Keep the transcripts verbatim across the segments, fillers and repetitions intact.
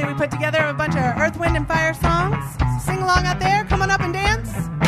recently we put together a bunch of Earth, Wind, and Fire songs. So sing along out there. Come on up and dance.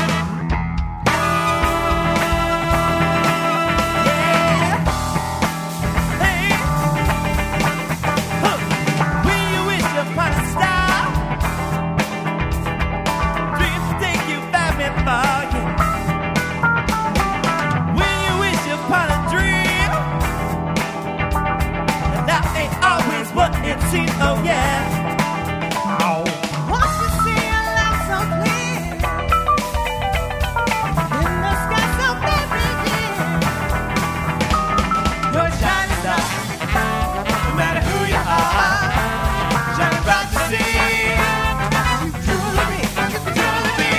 Oh yeah. Oh. Once you see a light so clear, in the sky so very clear, you're a shining star. No matter who you are, shining bright to see. You truly be, you truly be.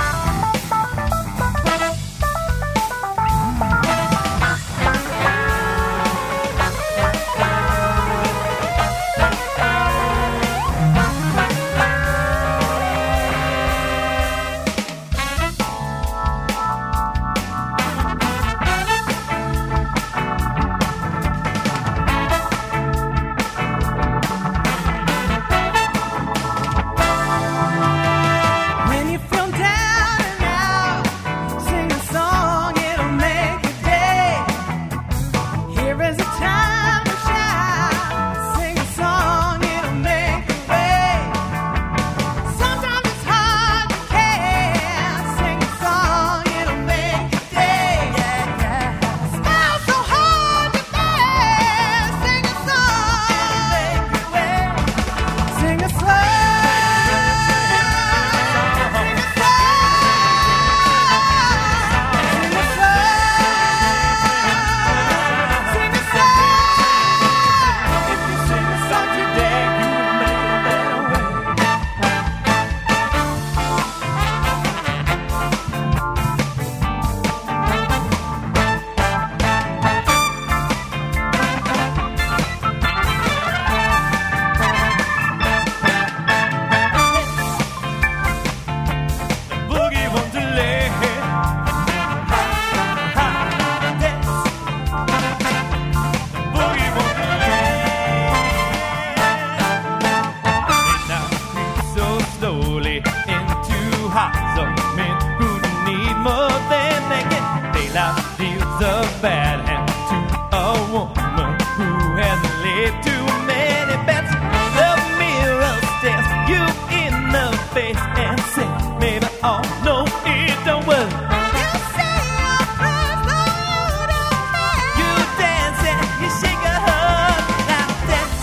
Bad hand to a woman who has laid too many bets. The mirror stares you in the face and says, maybe, oh no, it don't work. You say your prayers, though you don't care. You dance and you shake a heart. Now dance,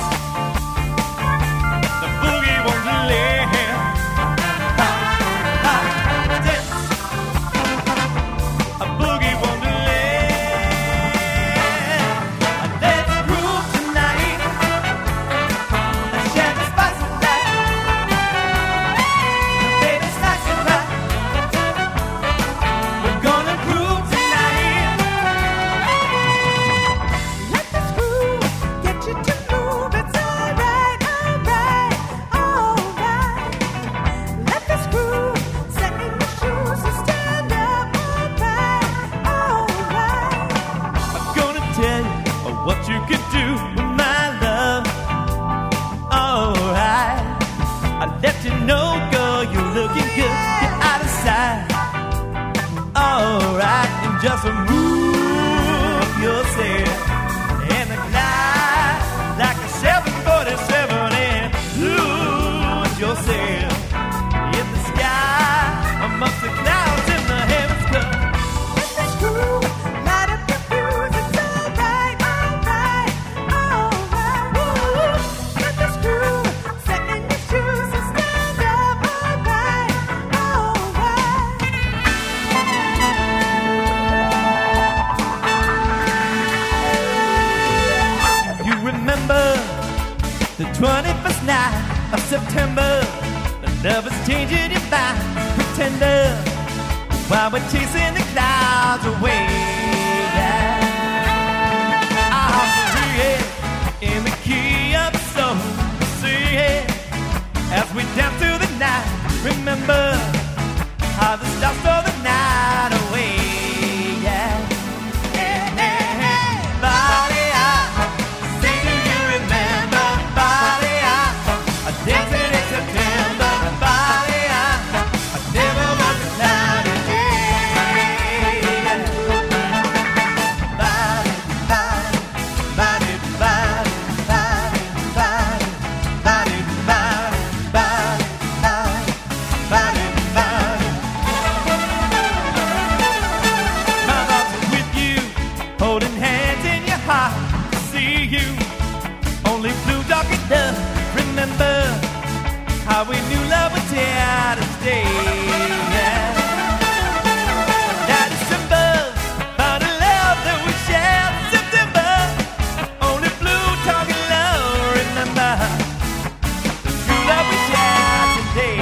the boogie won't delay. Ha, ha, dance, a boogie won't delay. What you could do with my love. Alright, I let you know, girl, you're looking good. Get out of sight. Alright, and just move yourself and glide like a seven forty-seven and lose yourself in the sky amongst the clouds in the heavens. Come. Let the screw light up your fuse. It's alright, alright, alright. Woo! Let the screw set in your shoes and stand up. Alright, alright. You remember the twenty-first night of September? The lovers changing your mind, pretender, while we're chasing the clouds away. Yeah. I'll see it in the key of the soul. See it as we dance through the night. Remember how the stars stole the night away. Yeah. Hey, hey, hey. Body, I say, do you remember? Body, I, I did. see you. Only blue dark enough. Remember how we knew love was here to stay. Yeah. That December found a love that we shared. September, only blue talking love. Remember the true love we shared today.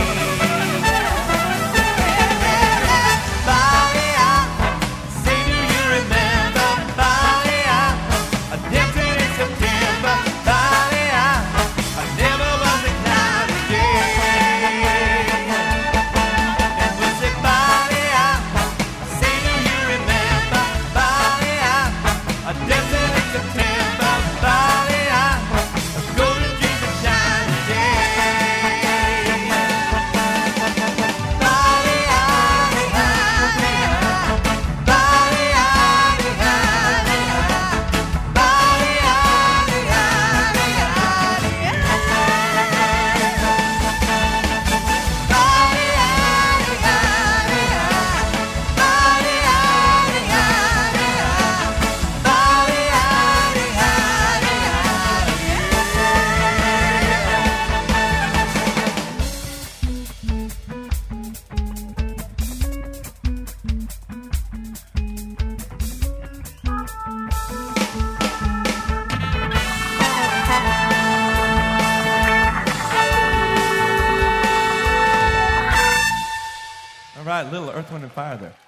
All right, little Earth, Wind, and Fire there.